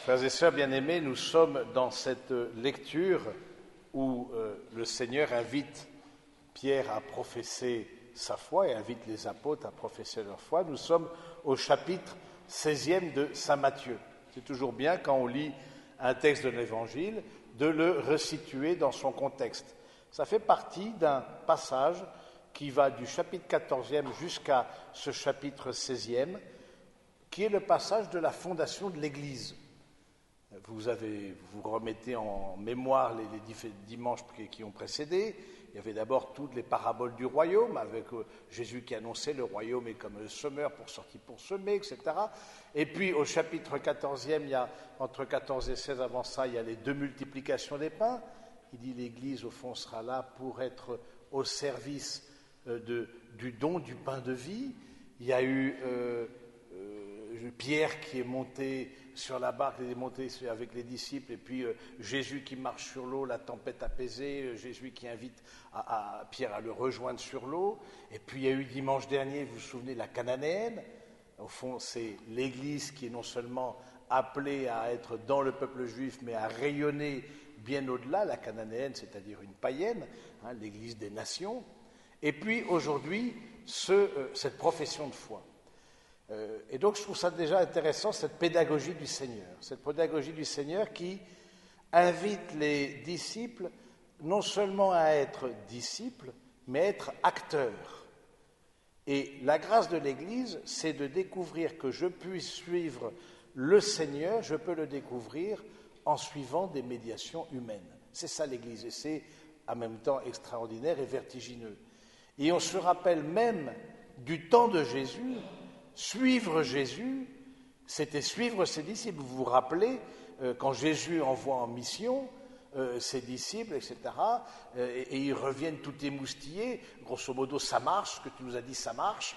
Frères et sœurs bien-aimés, nous sommes dans cette lecture où le Seigneur invite Pierre à professer sa foi et invite les apôtres à professer leur foi. Nous sommes au chapitre 16e de Saint Matthieu. C'est toujours bien quand on lit un texte de l'Évangile de le resituer dans son contexte. Ça fait partie d'un passage qui va du chapitre 14e jusqu'à ce chapitre 16e, qui est le passage de la fondation de l'Église. Vous remettez en mémoire les dimanches qui ont précédé. Il y avait d'abord toutes les paraboles du royaume, avec Jésus qui annonçait le royaume est comme le semeur pour semer, etc. Et puis au chapitre 14e, il y a entre 14 et 16 avant ça, il y a les deux multiplications des pains. Il dit l'Église au fond sera là pour être au service du don du pain de vie. Il y a eu Pierre qui est monté sur la barque, il est monté avec les disciples, et puis Jésus qui marche sur l'eau, la tempête apaisée, Jésus qui invite Pierre à le rejoindre sur l'eau. Et puis il y a eu dimanche dernier, vous vous souvenez, la Cananéenne. Au fond, c'est l'Église qui est non seulement appelée à être dans le peuple juif, mais à rayonner bien au-delà, la Cananéenne, c'est-à-dire une païenne, l'Église des nations. Et puis aujourd'hui, cette profession de foi. Et donc je trouve ça déjà intéressant, cette pédagogie du Seigneur qui invite les disciples non seulement à être disciples, mais à être acteurs. Et la grâce de l'Église, c'est de découvrir que je puisse suivre le Seigneur, je peux le découvrir en suivant des médiations humaines. C'est ça l'Église, et c'est en même temps extraordinaire et vertigineux. Et on se rappelle même du temps de Jésus. Suivre Jésus, c'était suivre ses disciples. Vous vous rappelez, quand Jésus envoie en mission ses disciples, etc., et ils reviennent tout émoustillés, grosso modo, ça marche, ce que tu nous as dit, ça marche.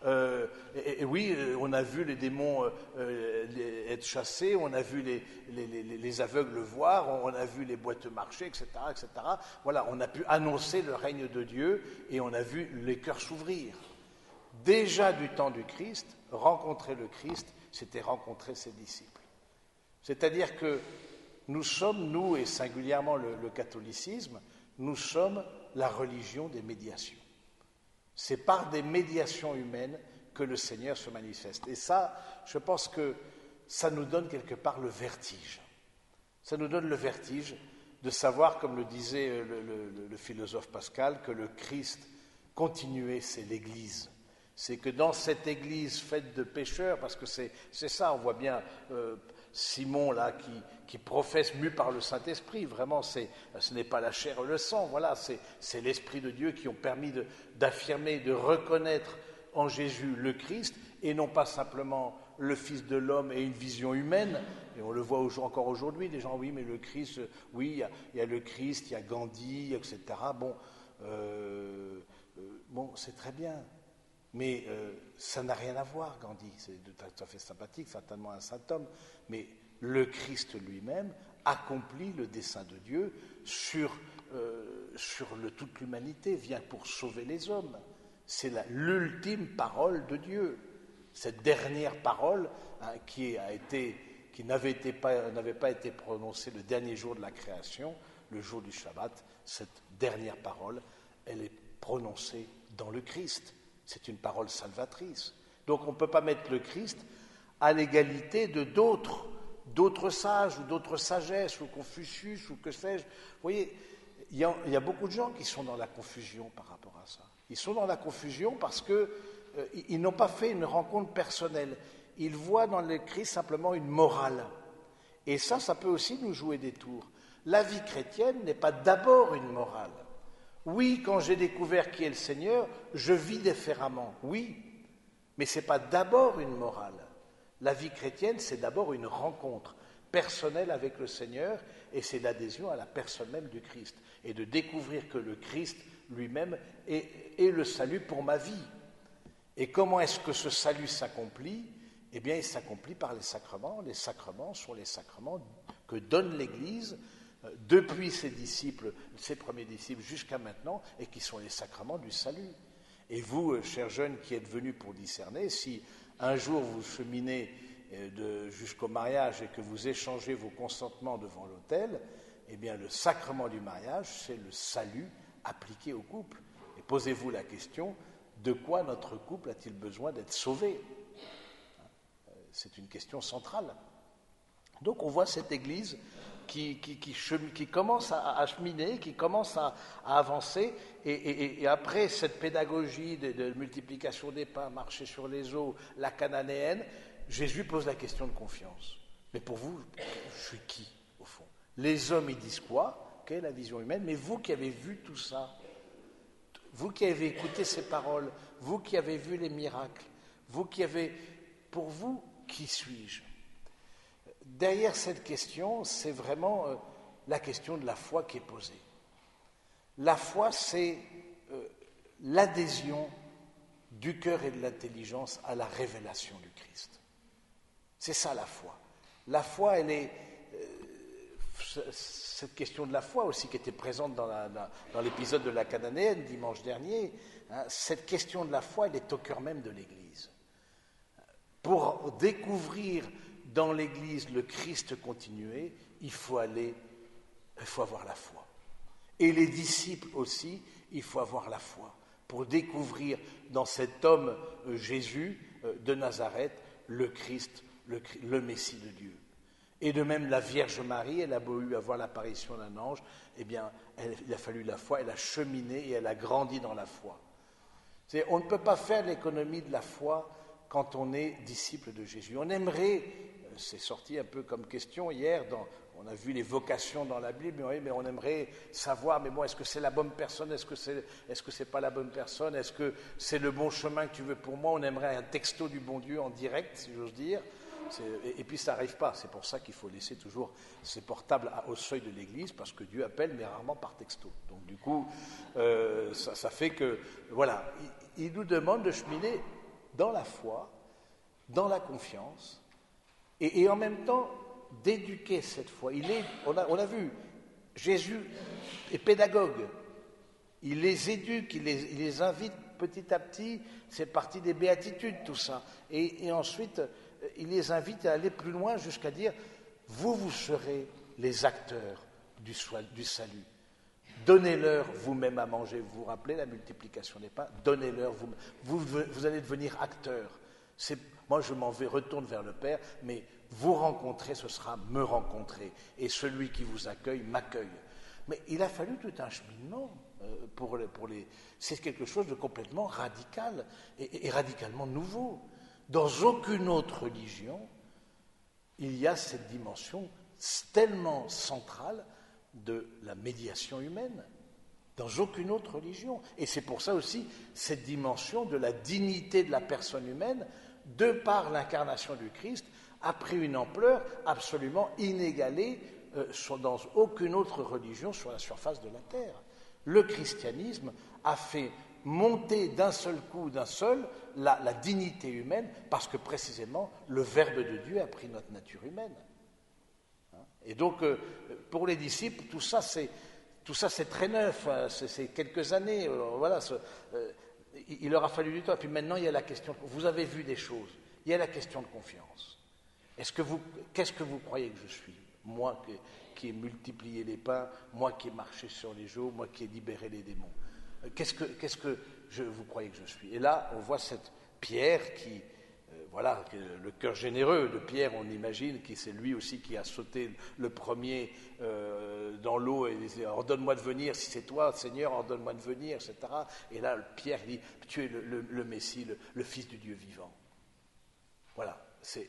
Et oui, on a vu les démons être chassés, on a vu les aveugles voir, on a vu les boiteux marcher, etc., etc. Voilà, on a pu annoncer le règne de Dieu et on a vu les cœurs s'ouvrir. Déjà du temps du Christ, rencontrer le Christ, c'était rencontrer ses disciples. C'est-à-dire que nous sommes, nous, et singulièrement le catholicisme, nous sommes la religion des médiations. C'est par des médiations humaines que le Seigneur se manifeste. Et ça, je pense que ça nous donne quelque part le vertige. Ça nous donne le vertige de savoir, comme le disait le philosophe Pascal, que le Christ continué, c'est l'Église. C'est que dans cette Église faite de pécheurs, parce que c'est ça, on voit bien Simon là qui professe mu par le Saint-Esprit, vraiment ce n'est pas la chair et le sang, voilà, c'est l'Esprit de Dieu qui ont permis d'affirmer, de reconnaître en Jésus le Christ, et non pas simplement le Fils de l'homme et une vision humaine. Et on le voit encore aujourd'hui, des gens, oui, mais le Christ, oui, il y a le Christ, il y a Gandhi, etc. Bon, c'est très bien. Mais ça n'a rien à voir, Gandhi, c'est tout à fait sympathique, certainement un saint homme, mais le Christ lui-même accomplit le dessein de Dieu sur toute l'humanité, vient pour sauver les hommes. C'est l'ultime parole de Dieu, cette dernière parole qui n'avait pas été prononcée le dernier jour de la création, le jour du Shabbat. Cette dernière parole, elle est prononcée dans le Christ. C'est une parole salvatrice. Donc on ne peut pas mettre le Christ à l'égalité de d'autres sages ou d'autres sagesses, ou Confucius, ou que sais-je. Vous voyez, il y a beaucoup de gens qui sont dans la confusion par rapport à ça. Ils sont dans la confusion parce qu'ils n'ont pas fait une rencontre personnelle. Ils voient dans le Christ simplement une morale. Et ça peut aussi nous jouer des tours. La vie chrétienne n'est pas d'abord une morale. Oui, quand j'ai découvert qui est le Seigneur, je vis différemment, oui, mais ce n'est pas d'abord une morale. La vie chrétienne, c'est d'abord une rencontre personnelle avec le Seigneur, et c'est l'adhésion à la personne même du Christ, et de découvrir que le Christ lui-même est le salut pour ma vie. Et comment est-ce que ce salut s'accomplit ? Eh bien, il s'accomplit par les sacrements. Les sacrements sont les sacrements que donne l'Église depuis ses disciples, ses premiers disciples jusqu'à maintenant, et qui sont les sacrements du salut. Et vous, chers jeunes qui êtes venus pour discerner, si un jour vous cheminez jusqu'au mariage et que vous échangez vos consentements devant l'autel, eh bien le sacrement du mariage, c'est le salut appliqué au couple. Et posez-vous la question, de quoi notre couple a-t-il besoin d'être sauvé? C'est une question centrale. Donc on voit cette Église qui commence à cheminer, qui commence à avancer, et après cette pédagogie de multiplication des pains, marcher sur les eaux, la cananéenne, Jésus pose la question de confiance. Mais pour vous, je suis qui, au fond? Les hommes, ils disent quoi? Quelle est la vision humaine? Mais vous qui avez vu tout ça, vous qui avez écouté ces paroles, vous qui avez vu les miracles, vous qui avez... Pour vous, qui suis-je? Derrière cette question, c'est vraiment la question de la foi qui est posée. La foi, c'est l'adhésion du cœur et de l'intelligence à la révélation du Christ. C'est ça la foi. La foi, elle est... cette question de la foi aussi qui était présente dans l'épisode de la Cananéenne dimanche dernier, hein, cette question de la foi, elle est au cœur même de l'Église. Pour découvrir dans l'Église le Christ continué, il faut avoir la foi. Et les disciples aussi, il faut avoir la foi pour découvrir dans cet homme Jésus de Nazareth le Christ, le Messie de Dieu. Et de même, la Vierge Marie, elle a beau eu avoir l'apparition d'un ange, eh bien, il a fallu la foi, elle a cheminé et elle a grandi dans la foi. On ne peut pas faire l'économie de la foi quand on est disciple de Jésus. On aimerait, c'est sorti un peu comme question hier, on a vu les vocations dans la Bible, mais on aimerait savoir, mais bon, est-ce que c'est la bonne personne, est-ce que c'est pas la bonne personne, est-ce que c'est le bon chemin que tu veux pour moi? On aimerait un texto du bon Dieu en direct, si j'ose dire. Et puis ça n'arrive pas, c'est pour ça qu'il faut laisser toujours ces portables au seuil de l'église, parce que Dieu appelle, mais rarement par texto. Donc du coup, ça fait que, voilà, il nous demande de cheminer dans la foi, dans la confiance, et en même temps d'éduquer cette foi. On a vu, Jésus est pédagogue, il les éduque, il les invite petit à petit, c'est parti des béatitudes tout ça, et ensuite il les invite à aller plus loin jusqu'à dire, vous serez les acteurs du salut. Donnez-leur vous-même à manger. Vous vous rappelez la multiplication des pains? Donnez-leur vous allez devenir acteurs. Moi, je retourne vers le Père, mais vous rencontrer, ce sera me rencontrer. Et celui qui vous accueille, m'accueille. Mais il a fallu tout un cheminement pour les... C'est quelque chose de complètement radical et radicalement nouveau. Dans aucune autre religion, il y a cette dimension tellement centrale de la médiation humaine. Dans aucune autre religion. Et c'est pour ça aussi cette dimension de la dignité de la personne humaine, de par l'incarnation du Christ, a pris une ampleur absolument inégalée dans aucune autre religion sur la surface de la terre. Le christianisme a fait monter d'un seul coup, la dignité humaine, parce que précisément le Verbe de Dieu a pris notre nature humaine. Et donc, pour les disciples, tout ça c'est très neuf, c'est quelques années, voilà. Il leur a fallu du temps. Et puis maintenant, il y a la question, vous avez vu des choses, il y a la question de confiance. Qu'est-ce que vous croyez que je suis? Moi qui ai multiplié les pains, moi qui ai marché sur les eaux, moi qui ai libéré les démons. Qu'est-ce que vous croyez que je suis? Et là, on voit cette Pierre qui, voilà, le cœur généreux de Pierre, on imagine, c'est lui aussi qui a sauté le premier dans l'eau et dit, ordonne-moi de venir, si c'est toi, Seigneur, ordonne-moi de venir, etc. Et là, Pierre dit, tu es le Messie, le Fils du Dieu vivant. Voilà,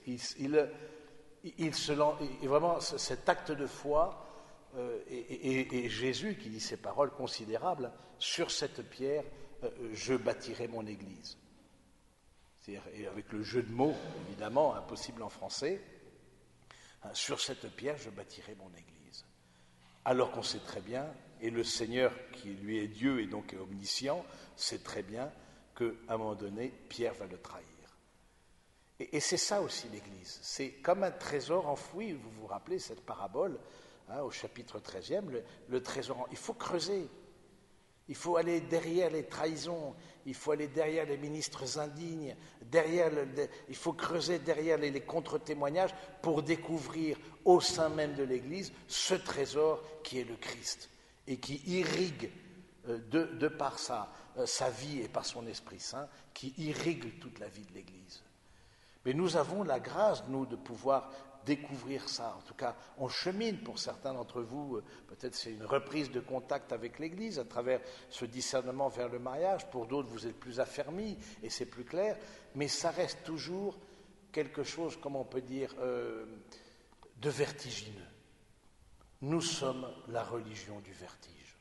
il se lance, et vraiment, cet acte de foi, et Jésus qui dit ces paroles considérables, sur cette pierre, je bâtirai mon église. Et avec le jeu de mots, évidemment, impossible en français, sur cette pierre, je bâtirai mon église. Alors qu'on sait très bien, et le Seigneur, qui lui est Dieu et donc est omniscient, sait très bien qu'à un moment donné, Pierre va le trahir. Et c'est ça aussi l'Église. C'est comme un trésor enfoui, vous vous rappelez cette parabole, au chapitre 13e, le trésor, il faut creuser. Il faut aller derrière les trahisons, il faut aller derrière les ministres indignes, il faut creuser derrière les contre-témoignages pour découvrir au sein même de l'Église ce trésor qui est le Christ et qui irrigue de par sa vie et par son Esprit Saint, qui irrigue toute la vie de l'Église. Mais nous avons la grâce, nous, de pouvoir découvrir ça. En tout cas, on chemine pour certains d'entre vous, peut-être c'est une reprise de contact avec l'Église à travers ce discernement vers le mariage. Pour d'autres, vous êtes plus affermis et c'est plus clair, mais ça reste toujours quelque chose, comment on peut dire, de vertigineux. Nous sommes la religion du vertige.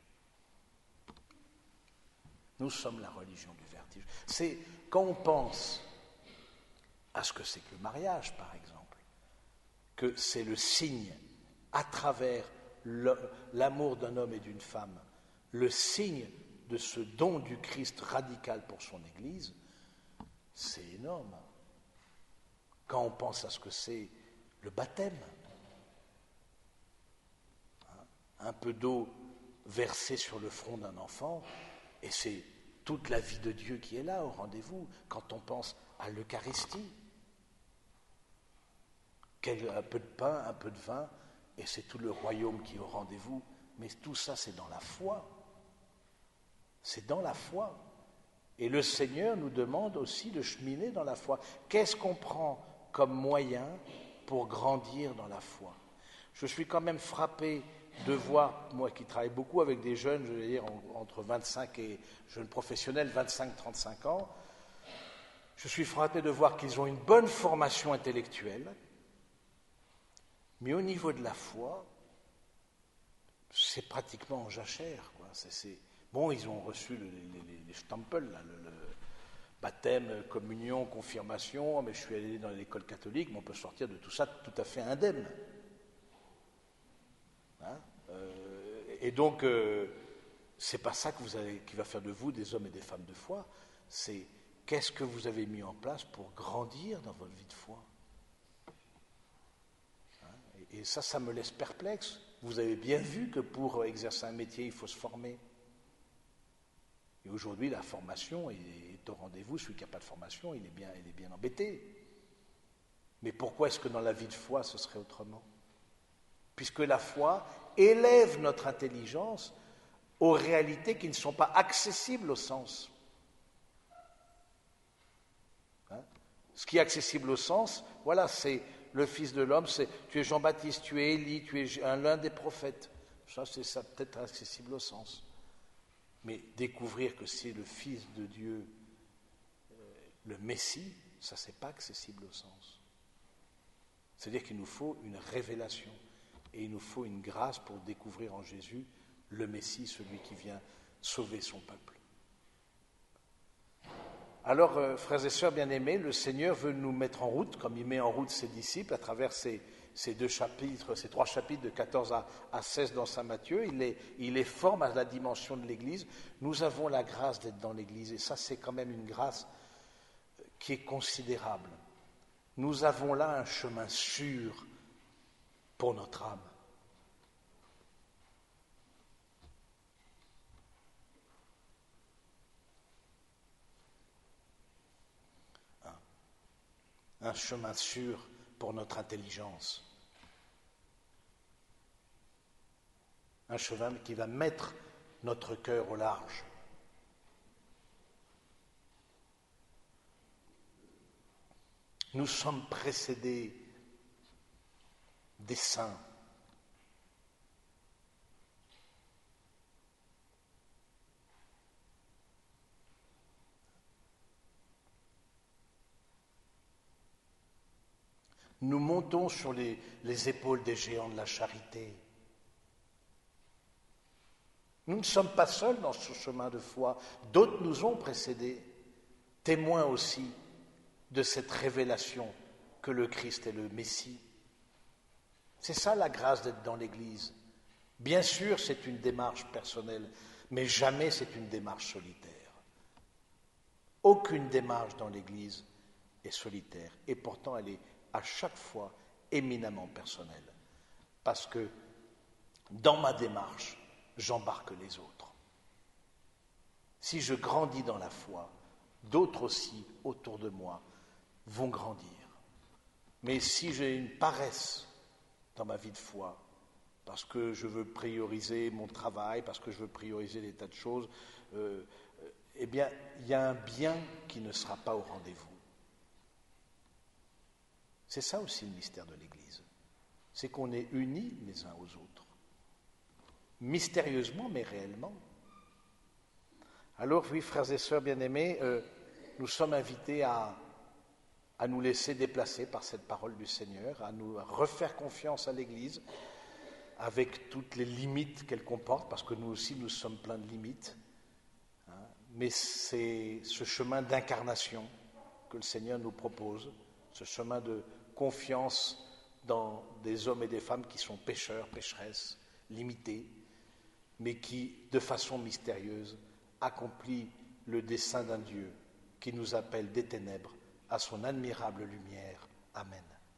Nous sommes la religion du vertige. C'est quand on pense à ce que c'est que le mariage, par exemple, que c'est le signe, à travers l'amour d'un homme et d'une femme, le signe de ce don du Christ radical pour son Église, c'est énorme. Quand on pense à ce que c'est le baptême, un peu d'eau versée sur le front d'un enfant, et c'est toute la vie de Dieu qui est là au rendez-vous. Quand on pense à l'Eucharistie, un peu de pain, un peu de vin, et c'est tout le royaume qui est au rendez-vous. Mais tout ça, c'est dans la foi. C'est dans la foi. Et le Seigneur nous demande aussi de cheminer dans la foi. Qu'est-ce qu'on prend comme moyen pour grandir dans la foi? Je suis quand même frappé de voir, moi qui travaille beaucoup avec des jeunes, je veux dire entre 25 et jeunes professionnels, 25-35 ans, je suis frappé de voir qu'ils ont une bonne formation intellectuelle, mais au niveau de la foi, c'est pratiquement en jachère, quoi. Bon, ils ont reçu les Stempel, là, le baptême, communion, confirmation, mais je suis allé dans l'école catholique, mais on peut sortir de tout ça tout à fait indemne. Hein, et donc, c'est pas ça qui va faire de vous des hommes et des femmes de foi, c'est qu'est-ce que vous avez mis en place pour grandir dans votre vie de foi. Et ça me laisse perplexe. Vous avez bien vu que pour exercer un métier, il faut se former. Et aujourd'hui, la formation est au rendez-vous. Celui qui n'a pas de formation, il est bien embêté. Mais pourquoi est-ce que dans la vie de foi, ce serait autrement? Puisque la foi élève notre intelligence aux réalités qui ne sont pas accessibles au sens. Ce qui est accessible au sens, voilà, c'est le Fils de l'homme, tu es Jean-Baptiste, tu es Élie, tu es l'un des prophètes. Ça, c'est ça peut-être accessible au sens. Mais découvrir que c'est le Fils de Dieu, le Messie, ça, c'est pas accessible au sens. C'est-à-dire qu'il nous faut une révélation et il nous faut une grâce pour découvrir en Jésus le Messie, celui qui vient sauver son peuple. Alors, frères et sœurs bien-aimés, le Seigneur veut nous mettre en route, comme il met en route ses disciples, à travers ces trois chapitres de 14 à 16 dans Saint Matthieu. Il les forme à la dimension de l'Église. Nous avons la grâce d'être dans l'Église, et ça, c'est quand même une grâce qui est considérable. Nous avons là un chemin sûr pour notre âme. Un chemin sûr pour notre intelligence. Un chemin qui va mettre notre cœur au large. Nous sommes précédés des saints. Nous montons sur les épaules des géants de la charité. Nous ne sommes pas seuls dans ce chemin de foi. D'autres nous ont précédés, témoins aussi de cette révélation que le Christ est le Messie. C'est ça la grâce d'être dans l'Église. Bien sûr, c'est une démarche personnelle, mais jamais c'est une démarche solitaire. Aucune démarche dans l'Église est solitaire, et pourtant elle est à chaque fois éminemment personnelle, parce que dans ma démarche, j'embarque les autres. Si je grandis dans la foi, d'autres aussi autour de moi vont grandir. Mais si j'ai une paresse dans ma vie de foi, parce que je veux prioriser mon travail, parce que je veux prioriser des tas de choses, eh bien, il y a un bien qui ne sera pas au rendez-vous. C'est ça aussi le mystère de l'Église. C'est qu'on est unis les uns aux autres. Mystérieusement, mais réellement. Alors, oui, frères et sœurs bien-aimés, nous sommes invités à nous laisser déplacer par cette parole du Seigneur, à nous refaire confiance à l'Église, avec toutes les limites qu'elle comporte, parce que nous aussi, nous sommes pleins de limites. Mais c'est ce chemin d'incarnation que le Seigneur nous propose, ce chemin de confiance dans des hommes et des femmes qui sont pécheurs, pécheresses, limités, mais qui, de façon mystérieuse, accomplit le dessein d'un Dieu qui nous appelle des ténèbres à son admirable lumière. Amen.